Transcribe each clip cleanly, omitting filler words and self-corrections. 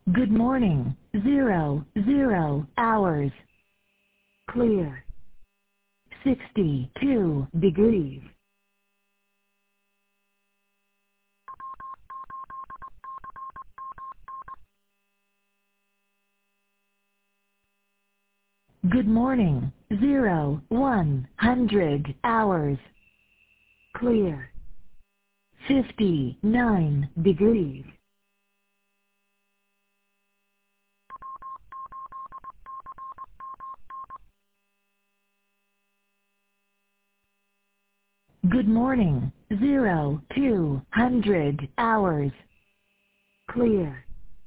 Good morning. 00 hours. Clear. 62 degrees. Good morning. 100 hours. Clear. 59 degrees. Good morning. 200 hours. Clear.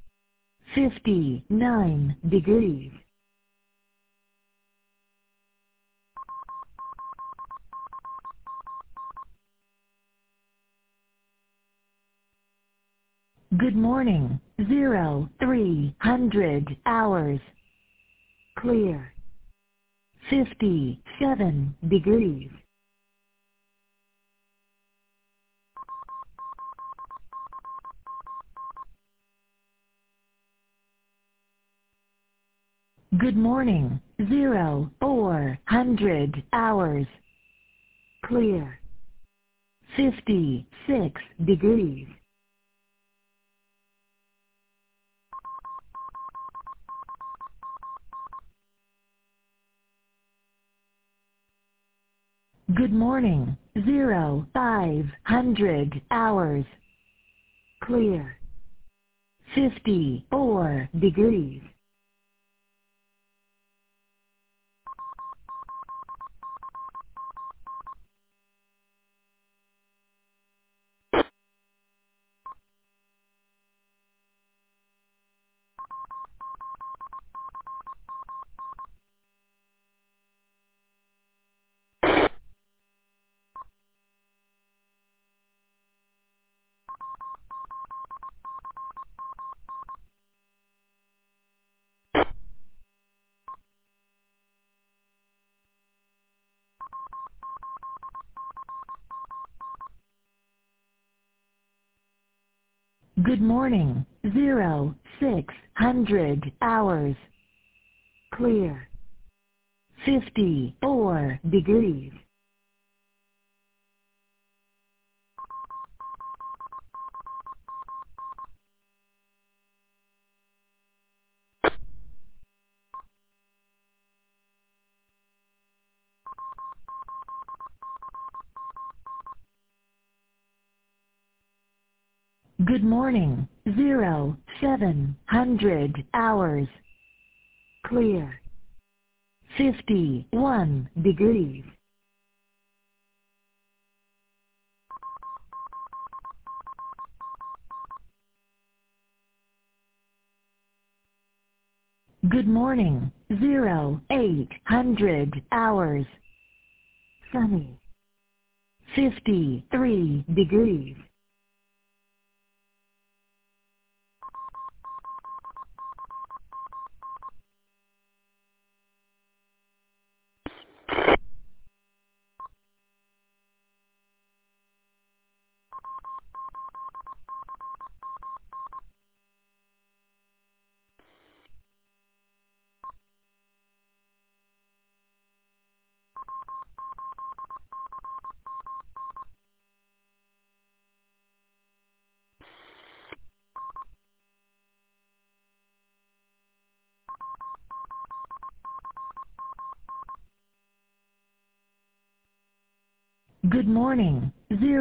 59 degrees. Good morning. 300 hours. Clear. 57 degrees. Good morning. 400 hours. Clear. 56 degrees. Good morning. 500 hours. Clear. 54 degrees. Good morning. 600 hours. Clear. 54 degrees. Good morning. 700 hours. Clear. 51 degrees. Good morning. 800 hours. Sunny. 53 degrees. Good morning.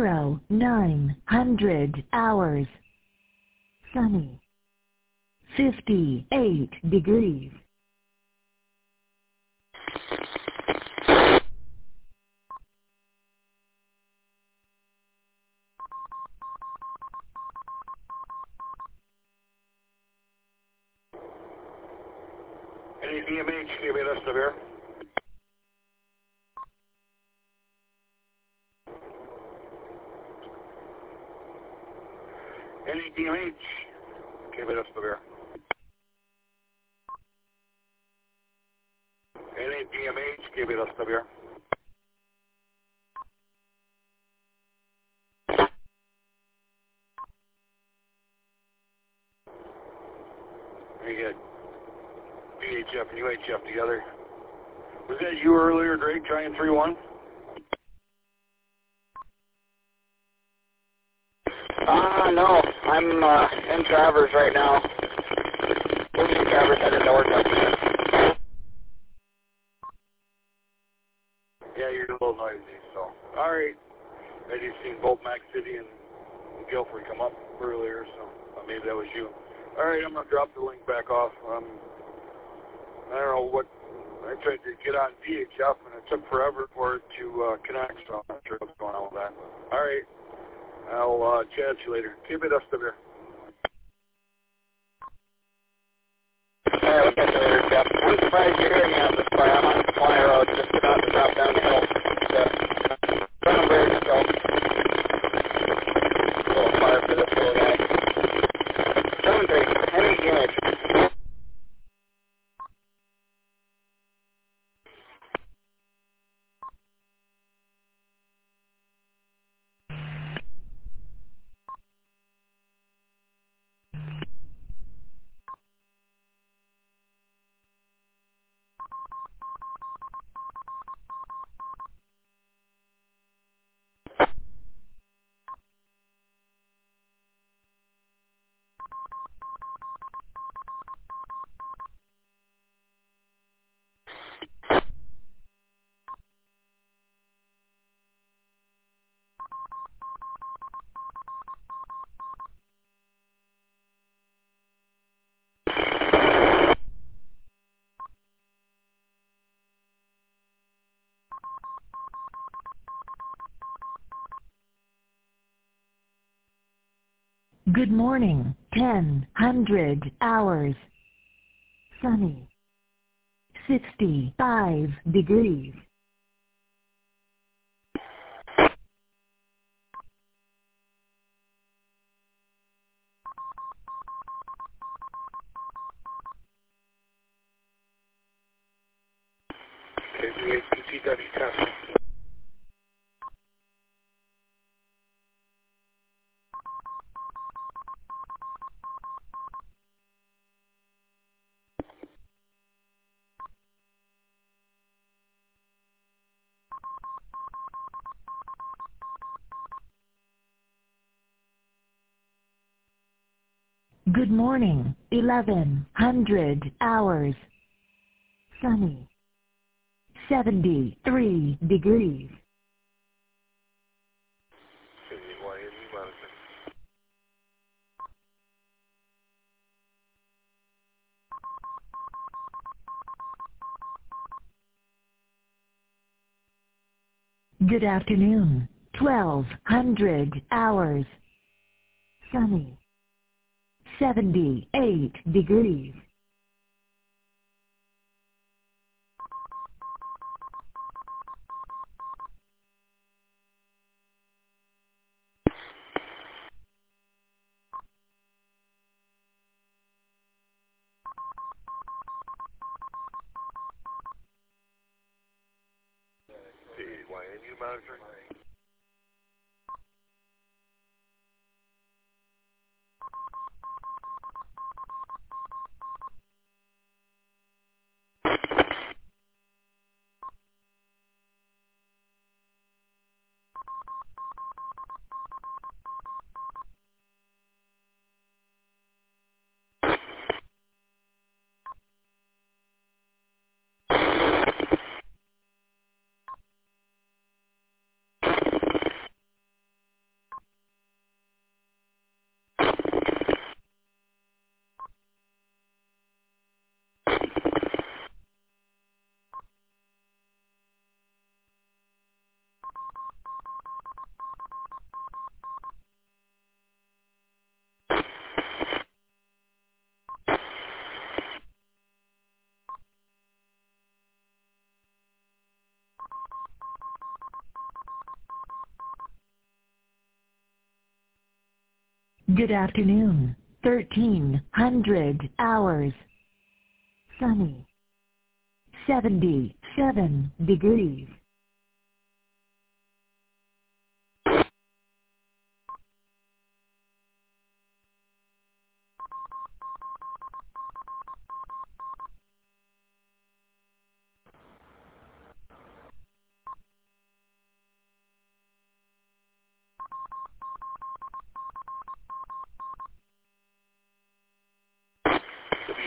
900 hours. Sunny. 58 degrees. Any DMH, give it us severe. Any DMH, give it us severe. Any DMH, give it us severe. We got VHF and UHF together. Was that you earlier, Drake, trying 3-1? No. I'm in Travers right now. We're in Travers headed north. Yeah, you're a little noisy, so. Alright. I just seen both Mac City and Guilford come up earlier, so maybe that was you. Alright, I'm going to drop the link back off. I don't know what, I tried to get on VHF and it took forever for it to connect, so I'm not sure what's going on with that. Alright, I'll chat you later. Keep it up there. Alright, we'll catch you later, Jeff. I'm surprised you're hearing me on this far. I'm on Supply Road, just about to drop down the hill. Front of bridge, so. A little far for this little guy. 7-3, heavy unit. Good morning. 1000 hours. Sunny. 65 degrees. KVHPTW test. Good morning. 1100 hours. Sunny. 73 degrees. Good afternoon. 1200 hours. Sunny. 78 degrees. YNU monitoring. Good afternoon. 1300 hours. Sunny. 77 degrees.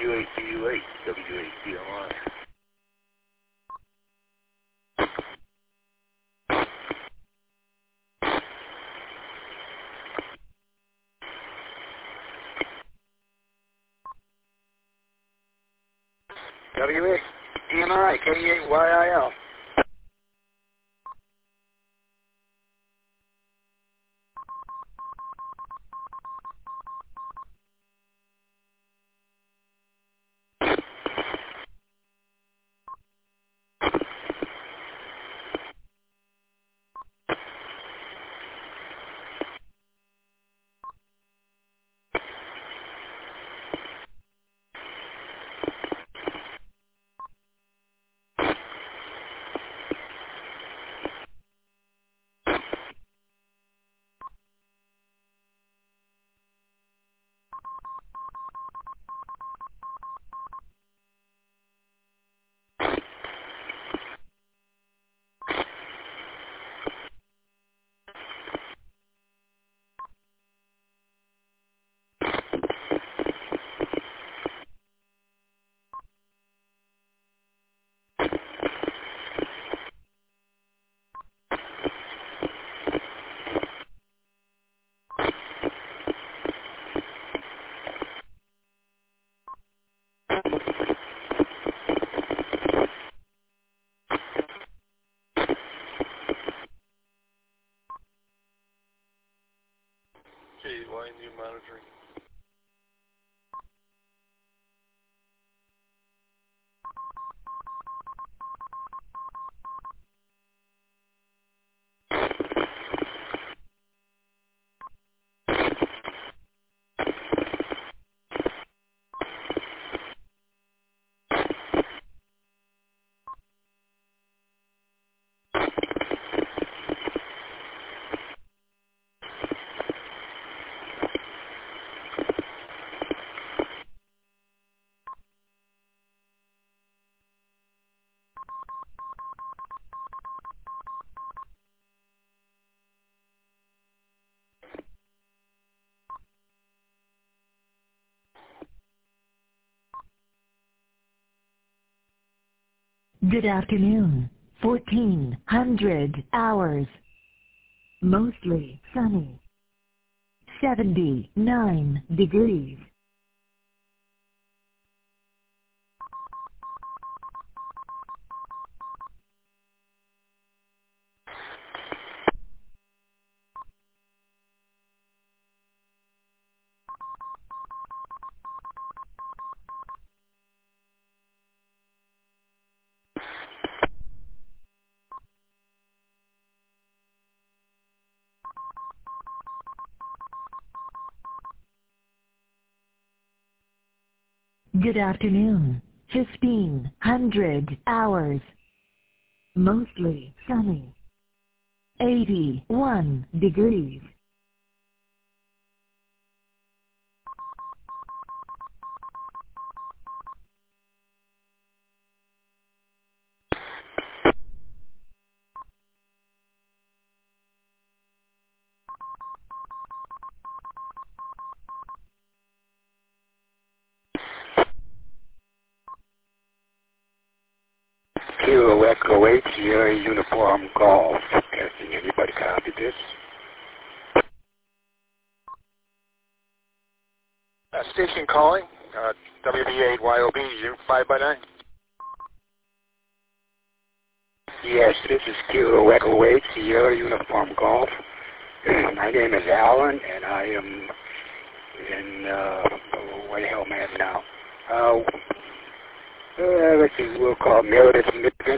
W8DU8, W8DLI. W8DNI, K8YIL. KYNU monitoring. Good afternoon. 1400 hours. Mostly sunny. 79 degrees. Good afternoon. 1500 hours. Mostly sunny. 81 degrees. Kilo Echo 8, Sierra Uniform Golf. Testing, anybody copy this? Station calling, WD8YOB, you 5x9? Yes, this is Kilo Echo 8, Sierra Uniform Golf. My name is Alan, and I am in, where the hell am I at now? Let's see, we'll call Meredith, Michigan.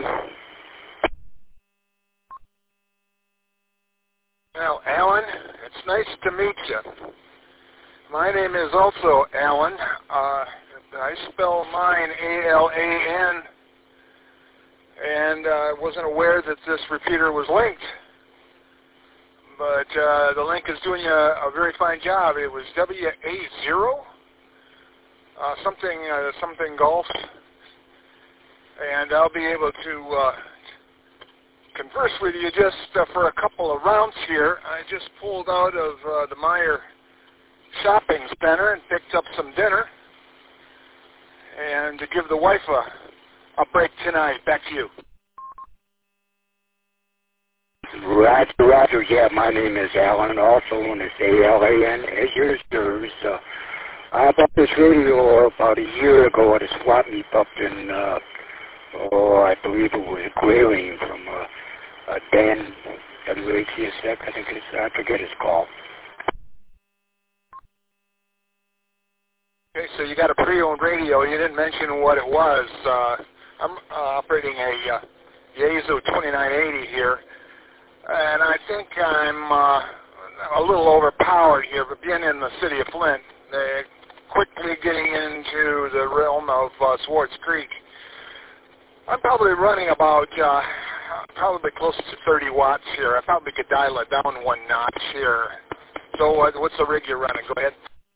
Well, Alan, it's nice to meet you. My name is also Alan. I spell mine A-L-A-N, and I wasn't aware that this repeater was linked. But the link is doing a very fine job. It was W80, something golf, and I'll be able to converse with you just for a couple of rounds here. I just pulled out of the Meijer shopping center and picked up some dinner, and to give the wife a break tonight. Back to you. Roger. Yeah, my name is Alan, also known as ALAN, as yours. I bought this radio about a year ago at a swap meet up in, I believe it was Grayling from Dan, WHCSX, I think I forget his call. Okay, so you got a pre-owned radio. You didn't mention what it was. I'm operating a Yaesu 2980 here, and I think I'm a little overpowered here, but being in the city of Flint, quickly getting into the realm of Swartz Creek. I'm probably running about probably close to 30 watts here. I probably could dial it down one notch here. So what's the rig you're running? Go ahead.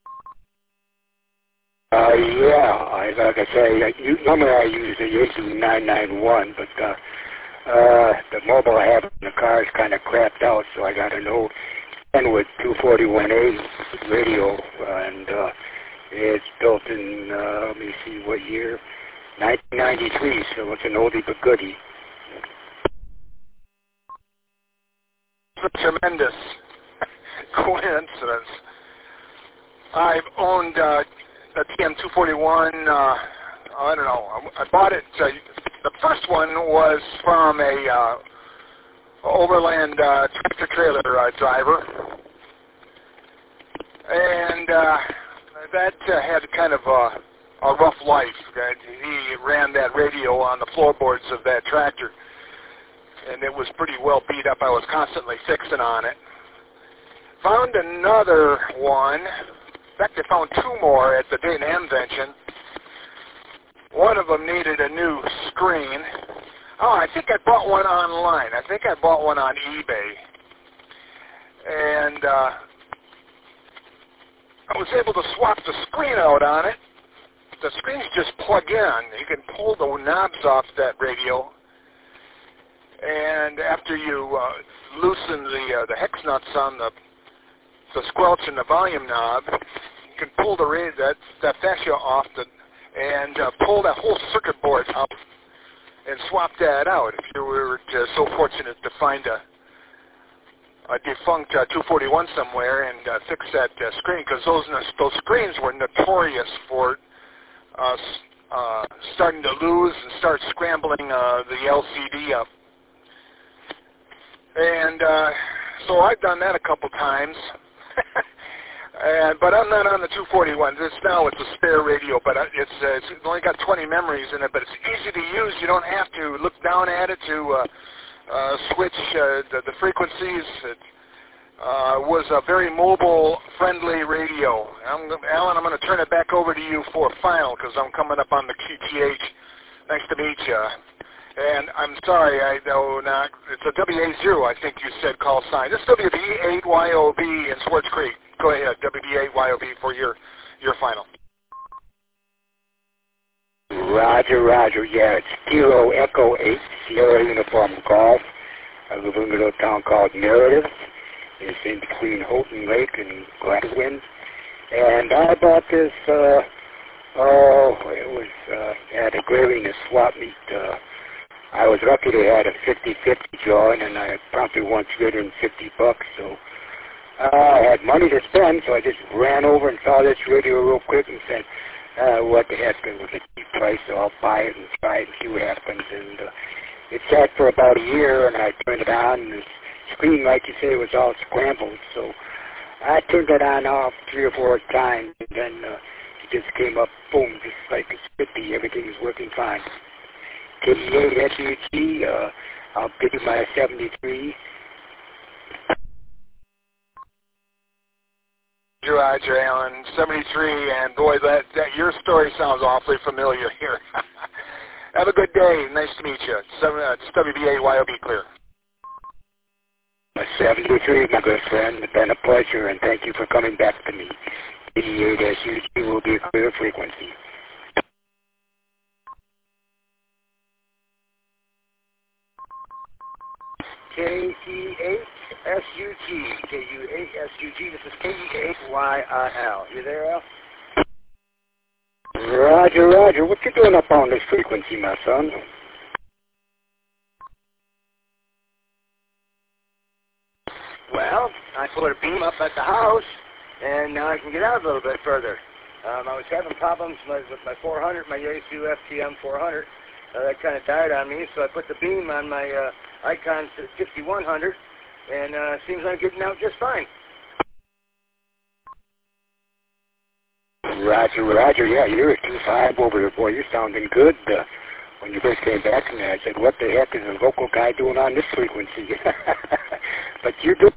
Like I say, normally I use the Yaesu 991, but the mobile I have in the car is kind of crapped out, so I got an old Kenwood 241A radio, and it's built in, let me see what year, 1993, so it's an oldie but goodie. It's a tremendous coincidence. I've owned a TM241, I don't know, I bought it, the first one was from a overland tractor trailer driver, and that had kind of a rough life. He ran that radio on the floorboards of that tractor, and it was pretty well beat up. I was constantly fixing on it. Found another one. In fact, I found two more at the Dayton Hamvention. One of them needed a new screen. Oh, I think I bought one online. I think I bought one on eBay. And I was able to swap the screen out on it. The screens just plug in. You can pull the knobs off that radio. And after you loosen the hex nuts on the squelch and the volume knob, you can pull that fascia off and pull that whole circuit board up and swap that out if you were so fortunate to find a defunct 241 somewhere and fix that screen, because those screens were notorious for starting to lose and start scrambling the LCD up. And so I've done that a couple times. But I'm not on the 241. It's a spare radio, but it's only got 20 memories in it, but it's easy to use. You don't have to look down at it to switch the frequencies. It was a very mobile-friendly radio. Alan, I'm going to turn it back over to you for a final, because I'm coming up on the QTH. Nice to meet you. And I'm sorry, it's a WA0, I think you said, call sign. This is WB8YOB in Swartz Creek. Go ahead, WB8YOB for your final. Roger. Yeah, it's Kilo Echo 8, Sierra Uniform Golf. I live in a little town called Meredith. It's in between Houghton Lake and Gladwin. And I bought this, it was at a Grayling swap meet. I was lucky to have a 50-50 join, and I promptly won $350, so I had money to spend, so I just ran over and saw this radio real quick and said, what the heck, it was a cheap price, so I'll buy it and try it and see what happens. And it sat for about a year, and I turned it on, and the screen, like you say, was all scrambled, so I turned it on off 3 or 4 times, and then it just came up, boom, just like it's 50, everything is working fine. KE8 SUG, I'll give you my 73. Roger, Alan, 73, and boy, that your story sounds awfully familiar here. Have a good day. Nice to meet you. It's WB8YOB clear. 73, my good friend. It's been a pleasure, and thank you for coming back to me. KE8 SUG will be a clear frequency. KE8 SUG, KU8 SUG, this is KE8YIL. You there, Al? Roger, Roger. What you doing up on this frequency, my son? Well, I put a beam up at the house, and now I can get out a little bit further. I was having problems with my 400, my Yaesu FTM 400. That kind of died on me, so I put the beam on my Icon 5100, and seems I'm getting out just fine. Roger, Roger. Yeah, you're at 2.5 over there, boy. You're sounding good. When you first came back to me, I said, what the heck is a local guy doing on this frequency? But you're doing...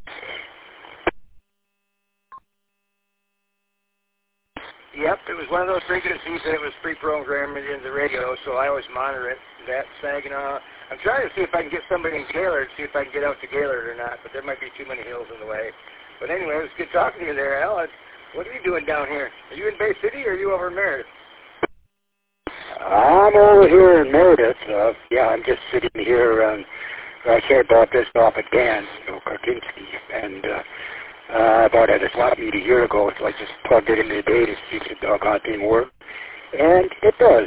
Yep, it was one of those frequencies that it was pre-programmed into the radio, so I always monitor it. That Saginaw. I'm trying to see if I can get somebody in Gaylord, see if I can get out to Gaylord or not, but there might be too many hills in the way. But anyway, it was good talking to you there, Al. What are you doing down here? Are you in Bay City or are you over in Meredith? I'm over here in Meredith. Yeah, I'm just sitting here. I said bought this off at Dan, Karkinski, and I bought it at a swap meet a year ago, so I just plugged it into the day to see if the doggone thing worked, and it does.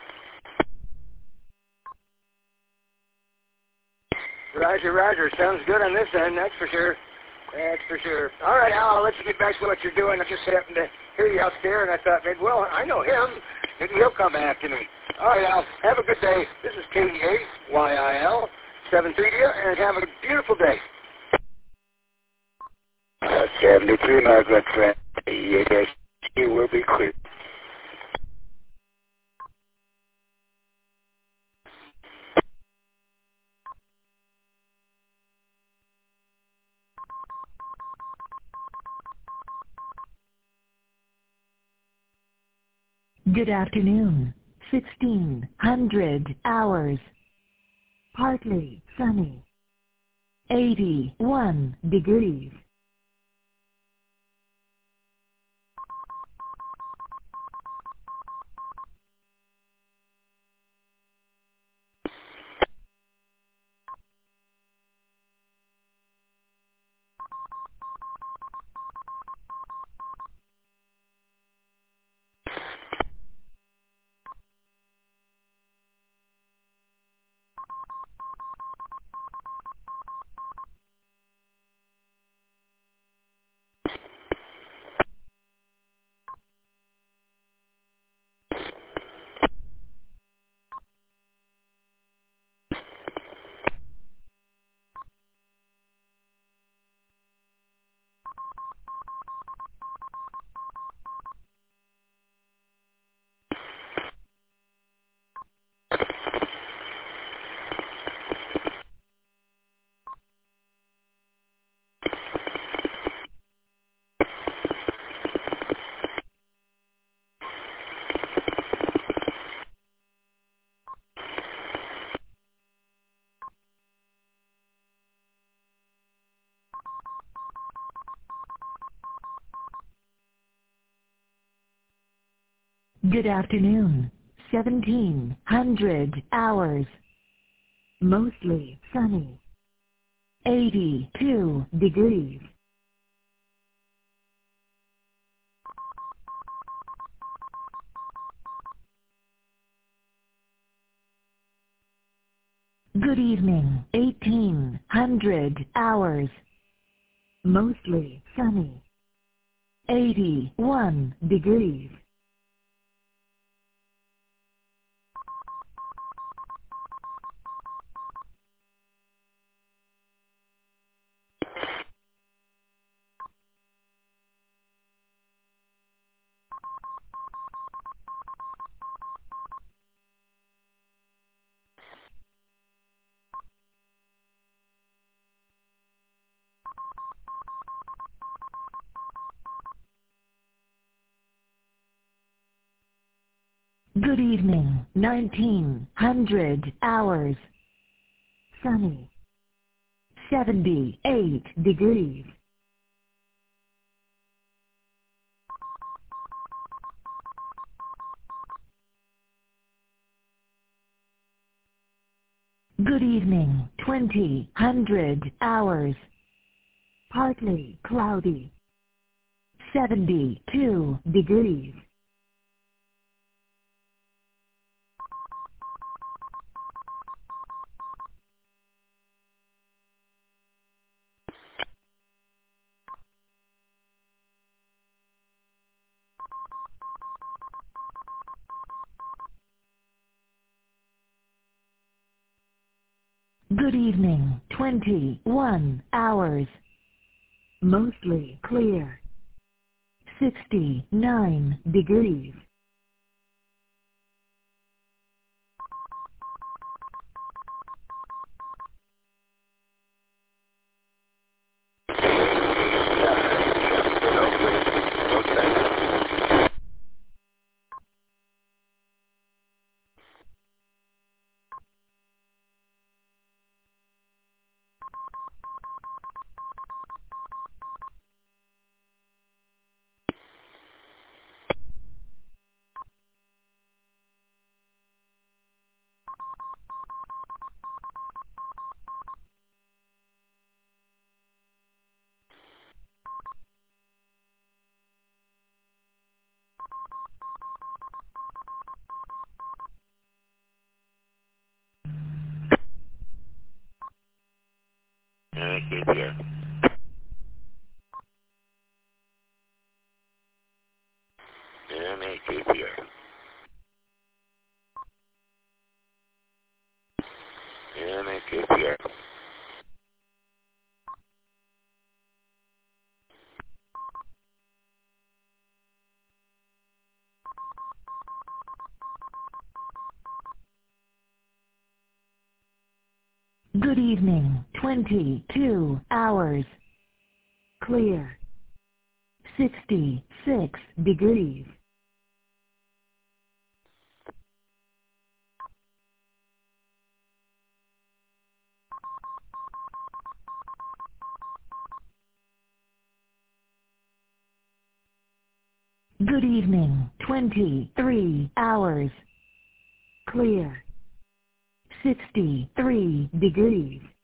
Roger, Roger. Sounds good on this end, that's for sure. That's for sure. All right, Al, I'll let you get back to what you're doing. I just happened to hear you out there, and I thought, maybe, well, I know him. Maybe he'll come after me. All right, Al, have a good day. This is KDA-YIL, 730 you, and have a beautiful day. 73, my good friend. Yes, you will be quick. Good afternoon. 1600 hours. Partly sunny. 81 degrees. Good afternoon. 1700 hours. Mostly sunny. 82 degrees. Good evening. 1800 hours. Mostly sunny. 81 degrees. Good evening. 1900 hours. Sunny. 78 degrees. Good evening. 2000 hours. Partly cloudy. 72 degrees. Good evening, 21 hours. Mostly clear. 69 degrees. Keep here. Keep here. Keep here. Good evening, 22 hours. Clear. 66 degrees. Good evening, 23 hours. Clear. 63 degrees.